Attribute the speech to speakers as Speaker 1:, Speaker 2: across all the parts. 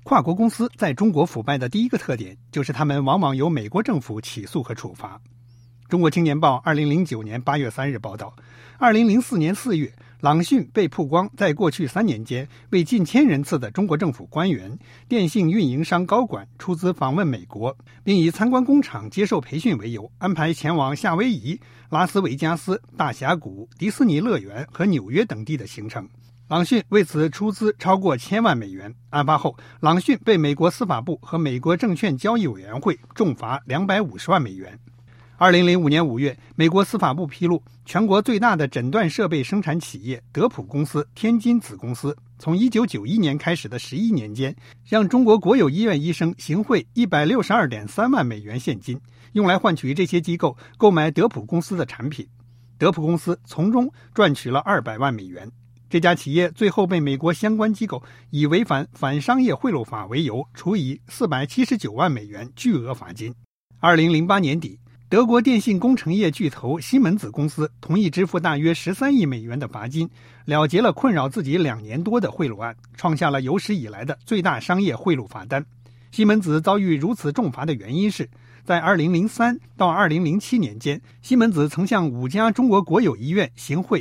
Speaker 1: 跨国公司在中国腐败的第一个特点就是他们往往由美国政府起诉和处罚。中国青年报2009年8月3日报道，2004年4月，朗讯被曝光在过去3年间为近千人次的中国政府官员、电信运营商高管出资访问美国，并以参观工厂、接受培训为由，安排前往夏威夷、拉斯维加斯、大峡谷、迪士尼乐园和纽约等地的行程。朗讯为此出资超过1000万美元。案发后，朗讯被美国司法部和美国证券交易委员会重罚250万美元。2005年5月，美国司法部披露，全国最大的诊断设备生产企业德普公司天津子公司，从1991年开始的11年间，让中国国有医院医生行贿162.3万美元现金，用来换取这些机构购买德普公司的产品。德普公司从中赚取了200万美元。这家企业最后被美国相关机构以违反反商业贿赂法为由，处以479万美元巨额罚金。2008年底，德国电信工程业巨头西门子公司同意支付大约13亿美元的罚金，了结了困扰自己2年多的贿赂案，创下了有史以来的最大商业贿赂罚单。西门子遭遇如此重罚的原因是，在2003到2007年间，西门子曾向5家中国国有医院行贿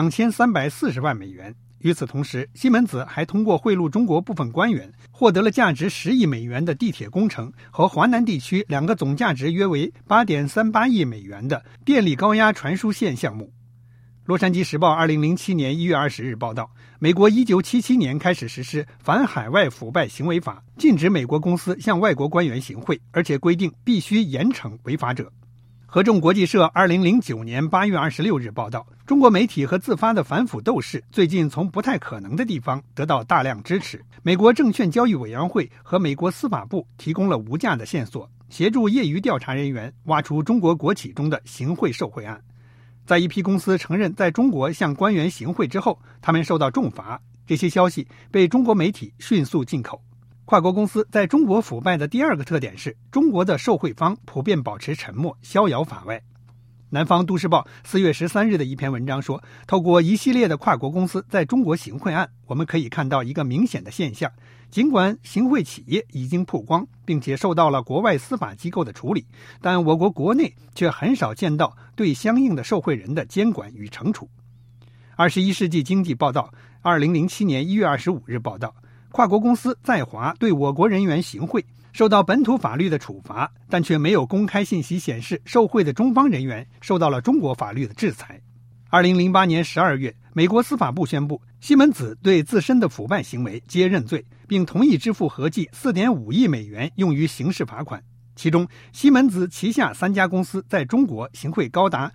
Speaker 1: 2340万美元。与此同时，西门子还通过贿赂中国部分官员，获得了价值10亿美元的地铁工程和华南地区2个总价值约为8.38亿美元的电力高压传输线项目。洛杉矶时报2007年1月20日报道，美国1977年开始实施反海外腐败行为法，禁止美国公司向外国官员行贿，而且规定必须严惩违法者。合众国际社2009年8月26日报道，中国媒体和自发的反腐斗士最近从不太可能的地方得到大量支持。美国证券交易委员会和美国司法部提供了无价的线索，协助业余调查人员挖出中国国企中的行贿受贿案。在一批公司承认在中国向官员行贿之后，他们受到重罚，这些消息被中国媒体迅速进口。跨国公司在中国腐败的第二个特点是，中国的受贿方普遍保持沉默，逍遥法外。南方都市报4月13日的一篇文章说，透过一系列的跨国公司在中国行贿案，我们可以看到一个明显的现象，尽管行贿企业已经曝光，并且受到了国外司法机构的处理，但我国国内却很少见到对相应的受贿人的监管与惩处。21世纪经济报道2007年1月25日报道，跨国公司在华对我国人员行贿，受到本土法律的处罚，但却没有公开信息显示受贿的中方人员受到了中国法律的制裁。2008年12月，美国司法部宣布，西门子对自身的腐败行为皆认罪，并同意支付合计4.5亿美元用于刑事罚款。其中，西门子旗下3家公司在中国行贿高达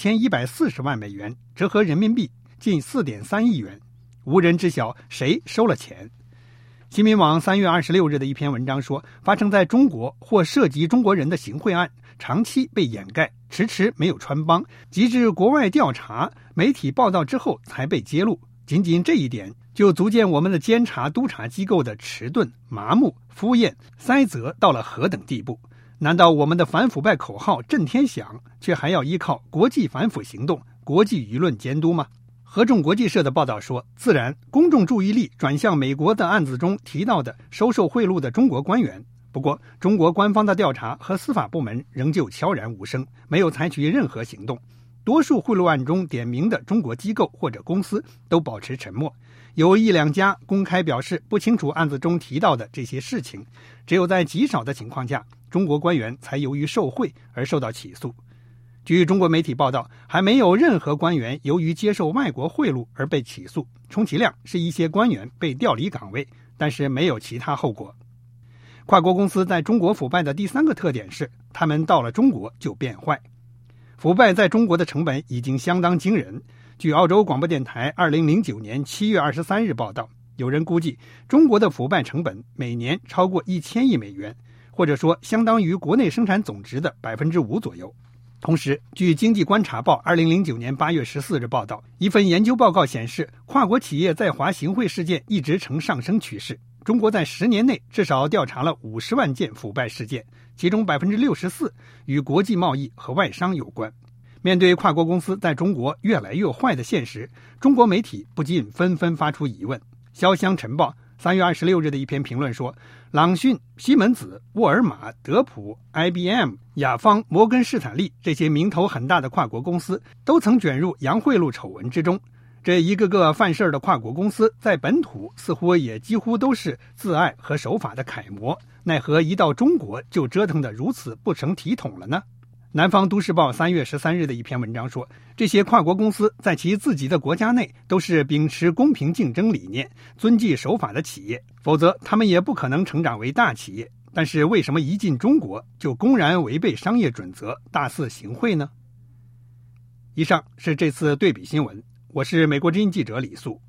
Speaker 1: 6140万美元，折合人民币近4.3亿元，无人知晓谁收了钱。新民网3月26日的一篇文章说，发生在中国或涉及中国人的行贿案长期被掩盖，迟迟没有穿帮，及至国外调查、媒体报道之后才被揭露。仅仅这一点就足见我们的监察督察机构的迟钝、麻木、敷衍、塞责到了何等地步。难道我们的反腐败口号震天响，却还要依靠国际反腐行动、国际舆论监督吗？合众国际社的报道说，自然公众注意力转向美国的案子中提到的收受贿赂的中国官员。不过，中国官方的调查和司法部门仍旧悄然无声，没有采取任何行动。多数贿赂案中点名的中国机构或者公司都保持沉默，有1-2家公开表示不清楚案子中提到的这些事情。只有在极少的情况下，中国官员才由于受贿而受到起诉。据中国媒体报道，还没有任何官员由于接受外国贿赂而被起诉，充其量是一些官员被调离岗位，但是没有其他后果。跨国公司在中国腐败的第3个特点是，他们到了中国就变坏。腐败在中国的成本已经相当惊人。据澳洲广播电台2009年7月23日报道，有人估计中国的腐败成本每年超过1000亿美元，或者说相当于国内生产总值的5%左右。同时，据经济观察报2009年8月14日报道，一份研究报告显示，跨国企业在华行贿事件一直呈上升趋势。中国在10年内至少调查了50万件腐败事件，其中64%与国际贸易和外商有关。面对跨国公司在中国越来越坏的现实，中国媒体不禁纷纷发出疑问。潇湘晨报 3月26日的一篇评论说，朗讯、西门子、沃尔玛、德普、IBM、雅芳、摩根士坦利这些名头很大的跨国公司都曾卷入洋贿赂丑闻之中。这一个个犯事的跨国公司在本土似乎也几乎都是自爱和守法的楷模，奈何一到中国就折腾得如此不成体统了呢？南方都市报3月13日的一篇文章说，这些跨国公司在其自己的国家内都是秉持公平竞争理念、遵纪守法的企业，否则他们也不可能成长为大企业。但是为什么一进中国就公然违背商业准则，大肆行贿呢？以上是这次对比新闻，我是美国之音记者李素。